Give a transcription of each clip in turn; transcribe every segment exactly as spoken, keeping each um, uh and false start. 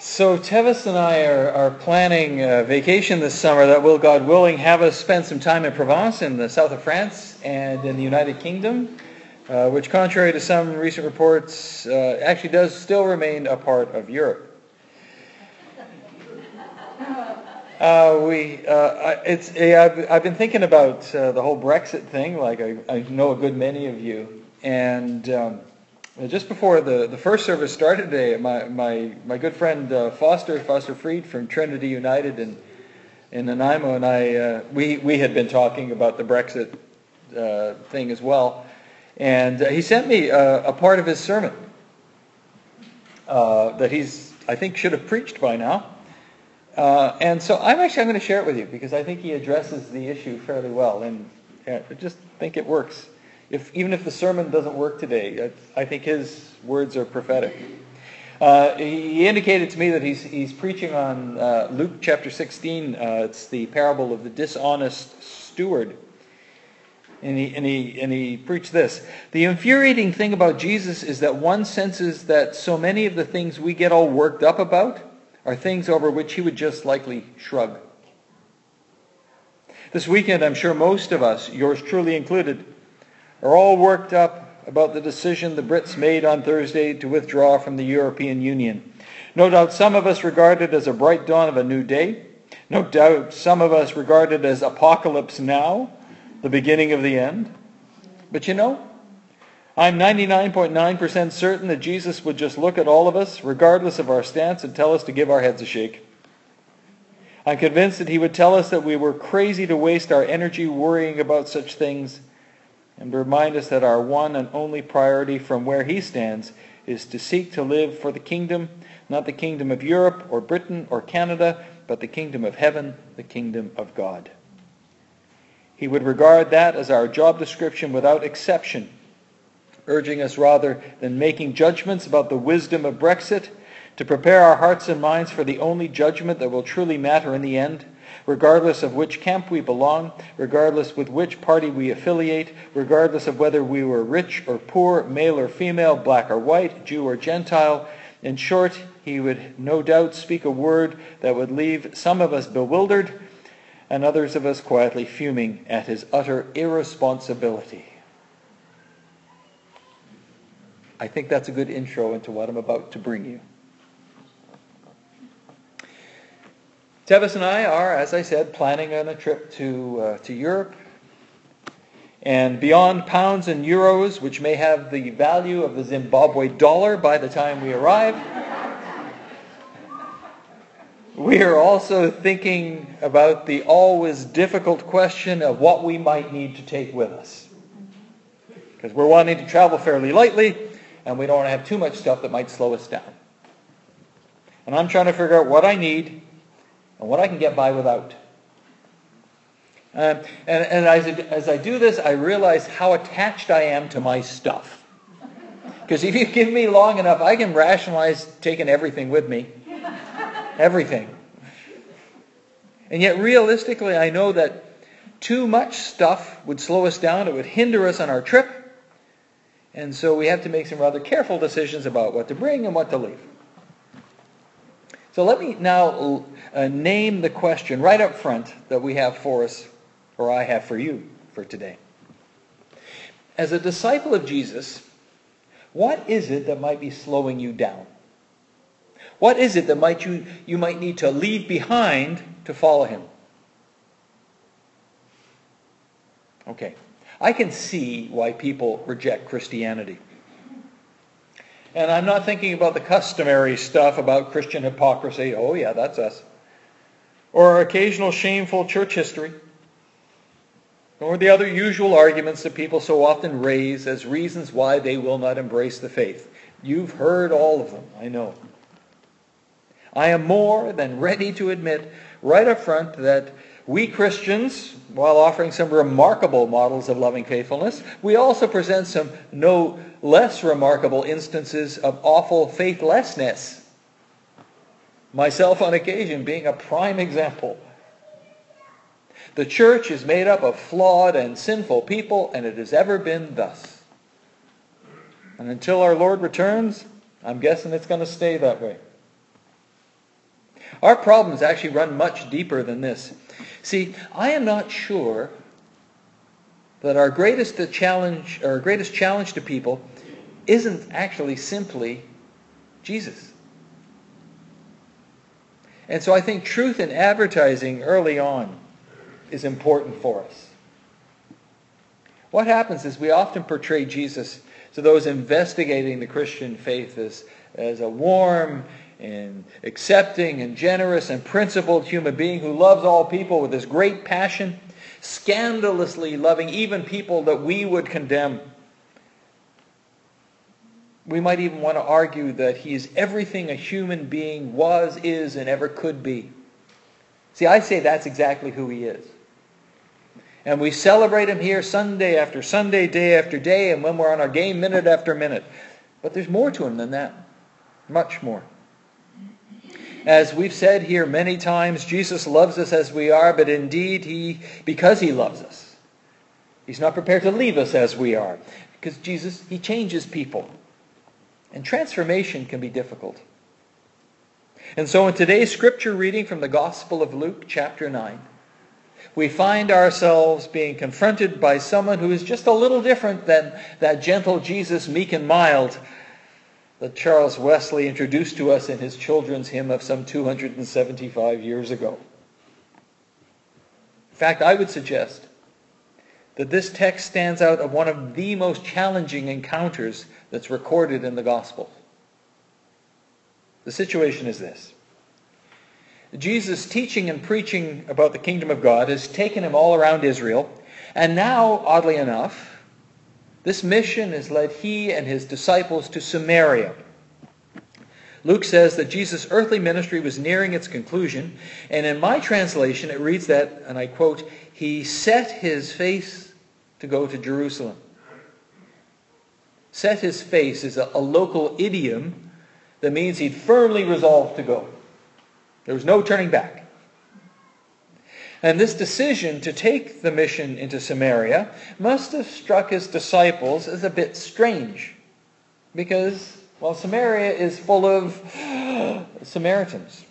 So Tevis and I are, are planning a vacation this summer that will, God willing, have us spend some time in Provence in the south of France and in the United Kingdom, uh, which, contrary to some recent reports, uh, actually does still remain a part of Europe. Uh, we, uh, it's, I've, I've been thinking about uh, the whole Brexit thing, like I, I know a good many of you, and um, just before the, the first service started today, my my, my good friend uh, Foster Foster Freed from Trinity United in in Nanaimo and I uh, we we had been talking about the Brexit uh, thing as well, and uh, he sent me a, a part of his sermon uh, that he's I think should have preached by now, uh, and so I'm actually I'm going to share it with you because I think he addresses the issue fairly well, and uh, I just think it works. If, even if the sermon doesn't work today, I, I think his words are prophetic. Uh, he, he indicated to me that he's, he's preaching on uh, Luke chapter sixteen. Uh, it's the parable of the dishonest steward. And he, and, he, and he preached this. The infuriating thing about Jesus is that one senses that so many of the things we get all worked up about are things over which he would just likely shrug. This weekend, I'm sure most of us, yours truly included, are all worked up about the decision the Brits made on Thursday to withdraw from the European Union. No doubt some of us regard it as a bright dawn of a new day. No doubt some of us regard it as apocalypse now, the beginning of the end. But you know, I'm ninety-nine point nine percent certain that Jesus would just look at all of us, regardless of our stance, and tell us to give our heads a shake. I'm convinced that he would tell us that we were crazy to waste our energy worrying about such things, and remind us that our one and only priority from where he stands is to seek to live for the kingdom, not the kingdom of Europe or Britain or Canada, but the kingdom of heaven, the kingdom of God. He would regard that as our job description without exception, urging us rather than making judgments about the wisdom of Brexit, to prepare our hearts and minds for the only judgment that will truly matter in the end, regardless of which camp we belong, regardless with which party we affiliate, regardless of whether we were rich or poor, male or female, black or white, Jew or Gentile. In short, he would no doubt speak a word that would leave some of us bewildered and others of us quietly fuming at his utter irresponsibility. I think that's a good intro into what I'm about to bring you. Tevis and I are, as I said, planning on a trip to uh, to Europe. And beyond pounds and euros, which may have the value of the Zimbabwe dollar by the time we arrive, we are also thinking about the always difficult question of what we might need to take with us. Because we're wanting to travel fairly lightly, and we don't want to have too much stuff that might slow us down. And I'm trying to figure out what I need and what I can get by without. Um, and and as, I, as I do this, I realize how attached I am to my stuff. Because if you give me long enough, I can rationalize taking everything with me. Everything. And yet realistically, I know that too much stuff would slow us down. It would hinder us on our trip. And so we have to make some rather careful decisions about what to bring and what to leave. So let me now uh, name the question right up front that we have for us, or I have for you for today. As a disciple of Jesus, what is it that might be slowing you down? What is it that might you, you might need to leave behind to follow him? Okay, I can see why people reject Christianity. And I'm not thinking about the customary stuff about Christian hypocrisy. Oh yeah, that's us. Or occasional shameful church history. Or the other usual arguments that people so often raise as reasons why they will not embrace the faith. You've heard all of them, I know. I am more than ready to admit right up front that we Christians, while offering some remarkable models of loving faithfulness, we also present some no less remarkable instances of awful faithlessness. Myself on occasion being a prime example. The church is made up of flawed and sinful people, and it has ever been thus. And until our Lord returns, I'm guessing it's going to stay that way. Our problems actually run much deeper than this. See, I am not sure that our greatest challenge, our greatest challenge to people isn't actually simply Jesus. And so I think truth in advertising early on is important for us. What happens is we often portray Jesus to those investigating the Christian faith as, as a warm and accepting and generous and principled human being who loves all people with this great passion, scandalously loving even people that we would condemn. We might even want to argue that he is everything a human being was, is, and ever could be. See, I say that's exactly who he is. And we celebrate him here Sunday after Sunday, day after day, and when we're on our game, minute after minute. But there's more to him than that. Much more. As we've said here many times, Jesus loves us as we are, but indeed, he, because he loves us, he's not prepared to leave us as we are. Because Jesus, he changes people. And transformation can be difficult. And so in today's scripture reading from the Gospel of Luke, chapter nine, we find ourselves being confronted by someone who is just a little different than that gentle Jesus, meek and mild, that Charles Wesley introduced to us in his children's hymn of some two hundred seventy-five years ago. In fact, I would suggest that this text stands out as one of the most challenging encounters that's recorded in the Gospel. The situation is this. Jesus' teaching and preaching about the kingdom of God has taken him all around Israel, and now, oddly enough, this mission has led he and his disciples to Samaria. Luke says that Jesus' earthly ministry was nearing its conclusion, and in my translation it reads that, and I quote, he set his face to go to Jerusalem. Set his face is a, a local idiom that means he'd firmly resolved to go. There was no turning back. And this decision to take the mission into Samaria must have struck his disciples as a bit strange. Because, well, Samaria is full of Samaritans.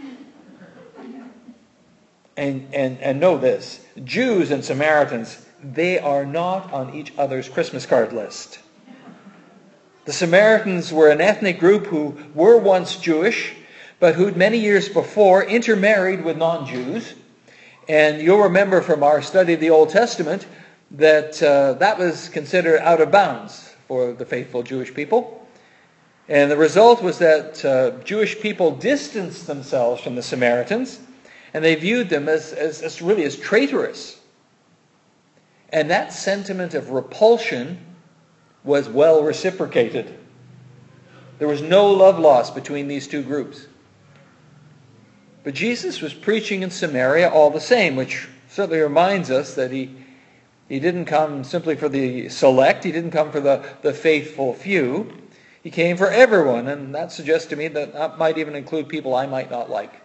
And, and, and know this, Jews and Samaritans, they are not on each other's Christmas card list. The Samaritans were an ethnic group who were once Jewish, but who'd many years before intermarried with non-Jews. And you'll remember from our study of the Old Testament that uh, that was considered out of bounds for the faithful Jewish people. And the result was that uh, Jewish people distanced themselves from the Samaritans, and they viewed them as, as, as really as traitorous. And that sentiment of repulsion was well reciprocated. There was no love lost between these two groups. But Jesus was preaching in Samaria all the same, which certainly reminds us that he, he didn't come simply for the select. He didn't come for the, the faithful few. He came for everyone, and that suggests to me that that might even include people I might not like.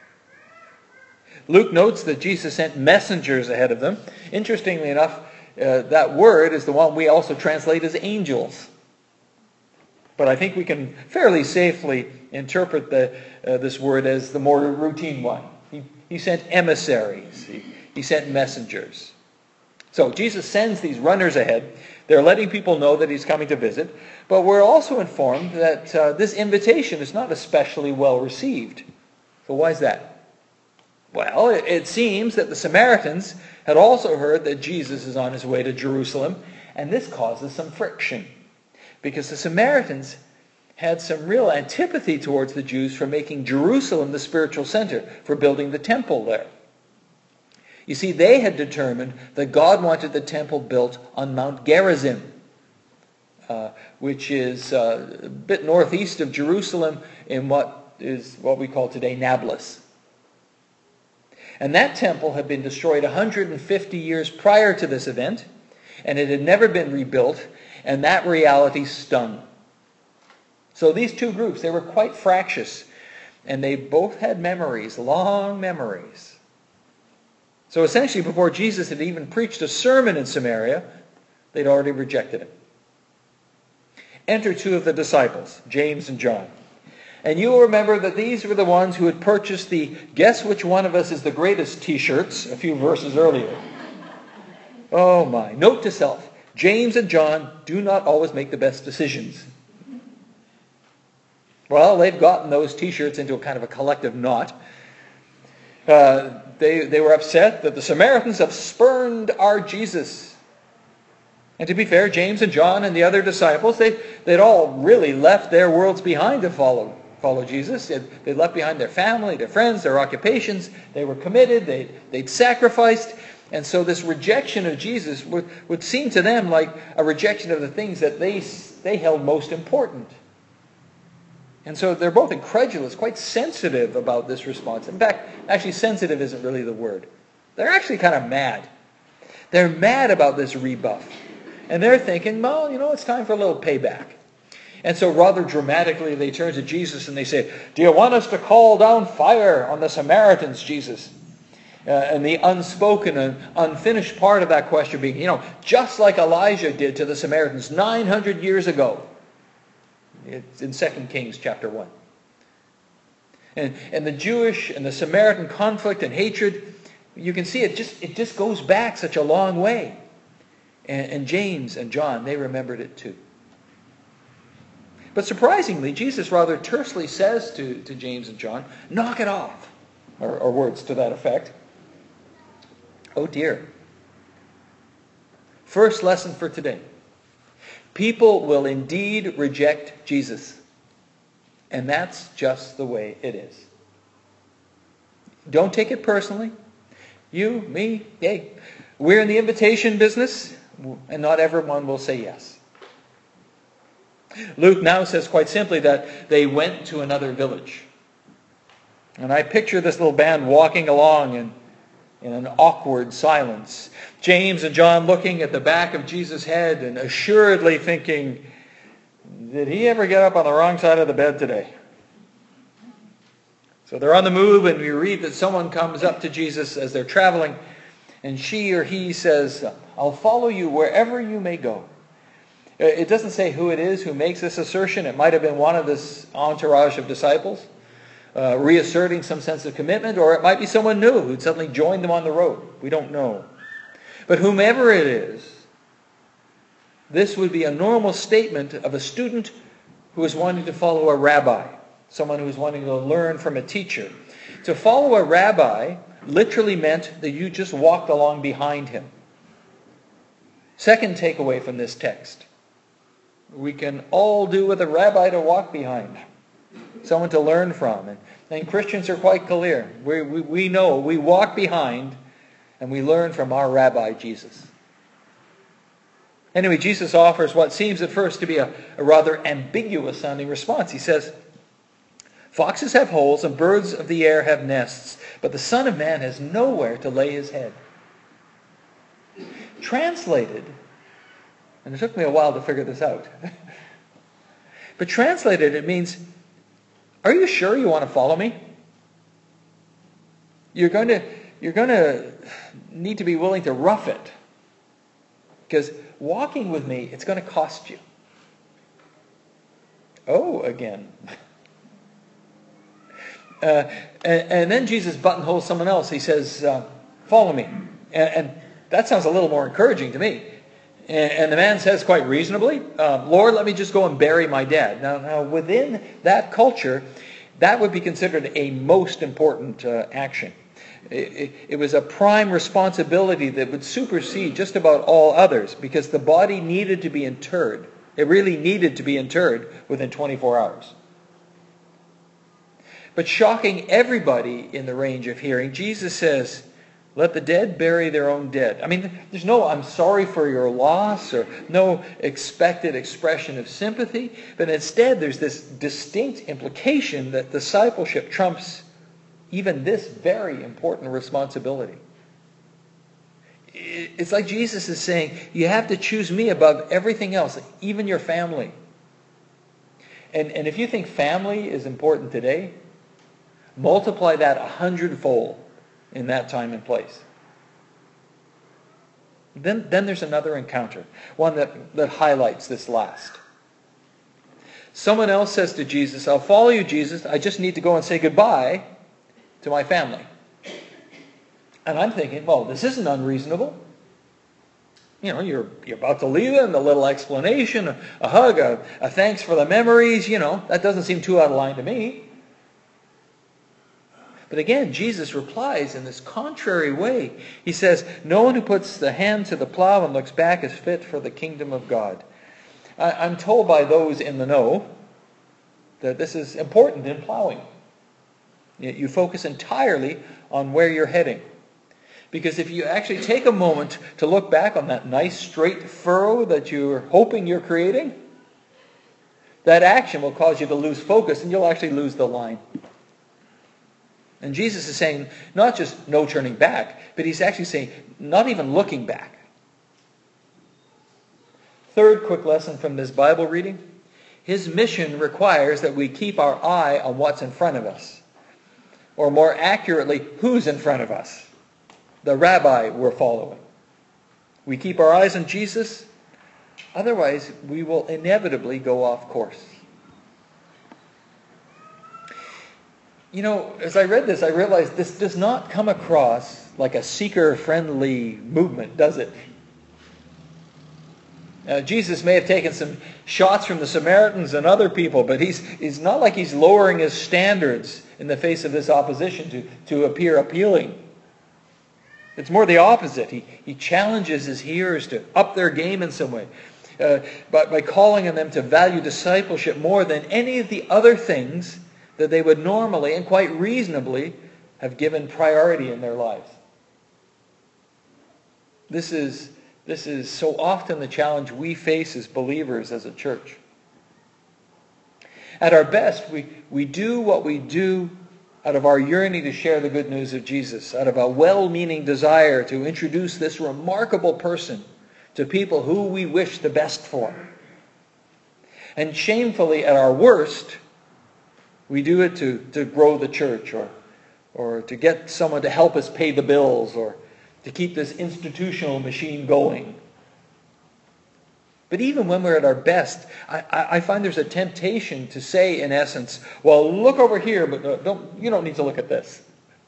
Luke notes that Jesus sent messengers ahead of them. Interestingly enough, uh, that word is the one we also translate as angels. But I think we can fairly safely interpret the, uh, this word as the more routine one. He, he sent emissaries. He, he sent messengers. So Jesus sends these runners ahead. They're letting people know that he's coming to visit. But we're also informed that uh, this invitation is not especially well received. So why is that? Well, it, it seems that the Samaritans had also heard that Jesus is on his way to Jerusalem. And this causes some friction. Because the Samaritans had some real antipathy towards the Jews for making Jerusalem the spiritual center, for building the temple there. You see, they had determined that God wanted the temple built on Mount Gerizim, uh, which is uh, a bit northeast of Jerusalem in what is what we call today Nablus. And that temple had been destroyed one hundred fifty years prior to this event, and it had never been rebuilt, and that reality stung. So these two groups, they were quite fractious, and they both had memories, long memories. So essentially, before Jesus had even preached a sermon in Samaria, they'd already rejected him. Enter two of the disciples, James and John. And you will remember that these were the ones who had purchased the "Guess Which One of Us is the Greatest" t-shirts a few verses earlier. Oh my. Note to self, James and John do not always make the best decisions. Well, they've gotten those t-shirts into a kind of a collective knot. Uh, they, they were upset that the Samaritans have spurned our Jesus. And to be fair, James and John and the other disciples, they, they'd all really left their worlds behind to follow, follow Jesus. They'd, they'd left behind their family, their friends, their occupations. They were committed. They'd, they'd sacrificed. And so this rejection of Jesus would, would seem to them like a rejection of the things that they, they held most important. And so they're both incredulous, quite sensitive about this response. In fact, actually sensitive isn't really the word. They're actually kind of mad. They're mad about this rebuff. And they're thinking, well, you know, it's time for a little payback. And so rather dramatically they turn to Jesus and they say, "Do you want us to call down fire on the Samaritans, Jesus?" Uh, and the unspoken and unfinished part of that question being, you know, just like Elijah did to the Samaritans nine hundred years ago. It's in Second Kings chapter one. And, and the Jewish and the Samaritan conflict and hatred, you can see it just, it just goes back such a long way. And, and James and John, they remembered it too. But surprisingly, Jesus rather tersely says to, to James and John, "Knock it off," or, or words to that effect. Oh dear. First lesson for today. People will indeed reject Jesus. And that's just the way it is. Don't take it personally. You, me, hey, we're in the invitation business, and not everyone will say yes. Luke now says quite simply that they went to another village. And I picture this little band walking along in, in an awkward silence. James and John looking at the back of Jesus' head and assuredly thinking, did he ever get up on the wrong side of the bed today? So they're on the move, and we read that someone comes up to Jesus as they're traveling, and she or he says, "I'll follow you wherever you may go." It doesn't say who it is who makes this assertion. It might have been one of this entourage of disciples, uh, reasserting some sense of commitment, or it might be someone new who'd suddenly joined them on the road. We don't know. But whomever it is, this would be a normal statement of a student who is wanting to follow a rabbi, someone who is wanting to learn from a teacher. To follow a rabbi literally meant that you just walked along behind him. Second takeaway from this text. We can all do with a rabbi to walk behind, someone to learn from. And, and Christians are quite clear. We, we, we know we walk behind and we learn from our rabbi, Jesus. Anyway, Jesus offers what seems at first to be a, a rather ambiguous sounding response. He says, "Foxes have holes and birds of the air have nests, but the Son of Man has nowhere to lay his head." Translated, and it took me a while to figure this out, but translated it means, are you sure you want to follow me? You're going to, you're going to need to be willing to rough it, because walking with me, it's going to cost you. Oh, again. Uh, and, and then Jesus buttonholes someone else. He says, uh, "Follow me." And, and that sounds a little more encouraging to me. And, and the man says quite reasonably, uh, "Lord, let me just go and bury my dad." Now, now within that culture, that would be considered a most important uh, action. It, it, it was a prime responsibility that would supersede just about all others, because the body needed to be interred. It really needed to be interred within twenty-four hours. But shocking everybody in the range of hearing, Jesus says, "Let the dead bury their own dead." I mean, there's no "I'm sorry for your loss" or no expected expression of sympathy, but instead there's this distinct implication that discipleship trumps even this very important responsibility. It's like Jesus is saying, you have to choose me above everything else, even your family. And, and if you think family is important today, multiply that a hundredfold in that time and place. Then, then there's another encounter, one that, that highlights this last. Someone else says to Jesus, I'll follow you, Jesus. I just need to go and say goodbye to my family. And I'm thinking, well, this isn't unreasonable. You know, you're, you're about to leave them, a little explanation, a, a hug, a, a thanks for the memories. You know, that doesn't seem too out of line to me. But again, Jesus replies in this contrary way. He says, no one who puts the hand to the plow and looks back is fit for the kingdom of God. I, I'm told by those in the know that this is important in plowing. You, you focus entirely on where you're heading. Because if you actually take a moment to look back on that nice straight furrow that you're hoping you're creating, that action will cause you to lose focus and you'll actually lose the line. And Jesus is saying not just no turning back, but he's actually saying not even looking back. Third quick lesson from this Bible reading. His mission requires that we keep our eye on what's in front of us. Or more accurately, who's in front of us. The rabbi we're following. We keep our eyes on Jesus, otherwise we will inevitably go off course. You know, as I read this, I realized this does not come across like a seeker-friendly movement, does it? Uh, Jesus may have taken some shots from the Samaritans and other people, but he's, he's not like he's lowering his standards in the face of this opposition to, to appear appealing. It's more the opposite. He, he challenges his hearers to up their game in some way uh, by, by calling on them to value discipleship more than any of the other things that they would normally and quite reasonably have given priority in their lives. This is, this is so often the challenge we face as believers, as a church. At our best, we, we do what we do out of our yearning to share the good news of Jesus, out of a well-meaning desire to introduce this remarkable person to people who we wish the best for. And shamefully, at our worst, we do it to, to grow the church, or, or to get someone to help us pay the bills, or to keep this institutional machine going. But even when we're at our best, I, I find there's a temptation to say, in essence, well, look over here, but don't, you don't need to look at this.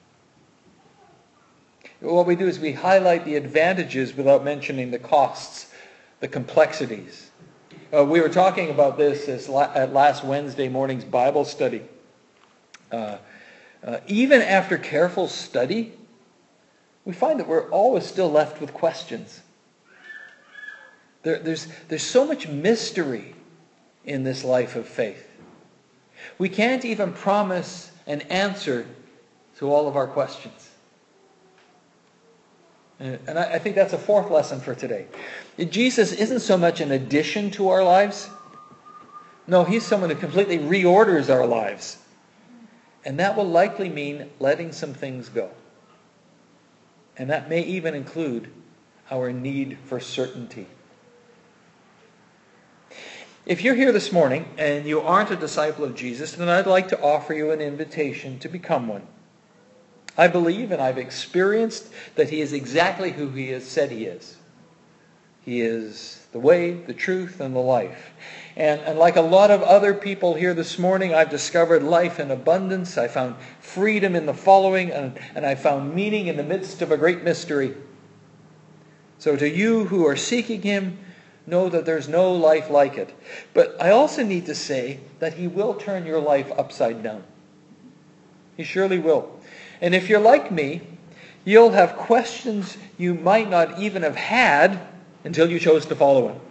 What we do is we highlight the advantages without mentioning the costs, the complexities. Uh, we were talking about this as la- at last Wednesday morning's Bible study. Uh, uh, even after careful study, we find that we're always still left with questions. There, there's, there's so much mystery in this life of faith. We can't even promise an answer to all of our questions. And, and I, I think that's a fourth lesson for today. Jesus isn't so much an addition to our lives. No, he's someone who completely reorders our lives. And that will likely mean letting some things go. And that may even include our need for certainty. If you're here this morning and you aren't a disciple of Jesus, then I'd like to offer you an invitation to become one. I believe and I've experienced that he is exactly who he has said he is. He is the way, the truth, and the life. And, and like a lot of other people here this morning, I've discovered life in abundance. I found freedom in the following, and, and I found meaning in the midst of a great mystery. So to you who are seeking him, know that there's no life like it. But I also need to say that he will turn your life upside down. He surely will. And if you're like me, you'll have questions you might not even have had until you chose to follow him.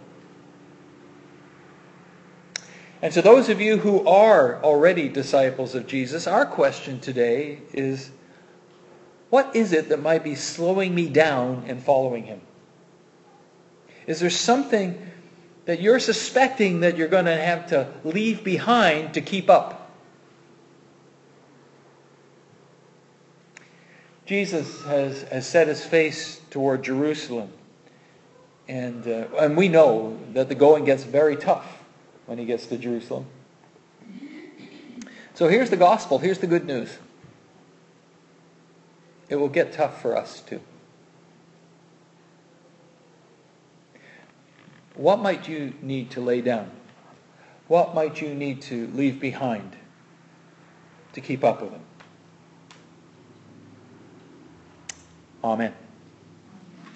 And to those of you who are already disciples of Jesus, our question today is, what is it that might be slowing me down in following him? Is there something that you're suspecting that you're going to have to leave behind to keep up? Jesus has, has set his face toward Jerusalem. And, uh, and we know that the going gets very tough when he gets to Jerusalem. So here's the gospel. Here's the good news. It will get tough for us too. What might you need to lay down? What might you need to leave behind to keep up with him? Amen.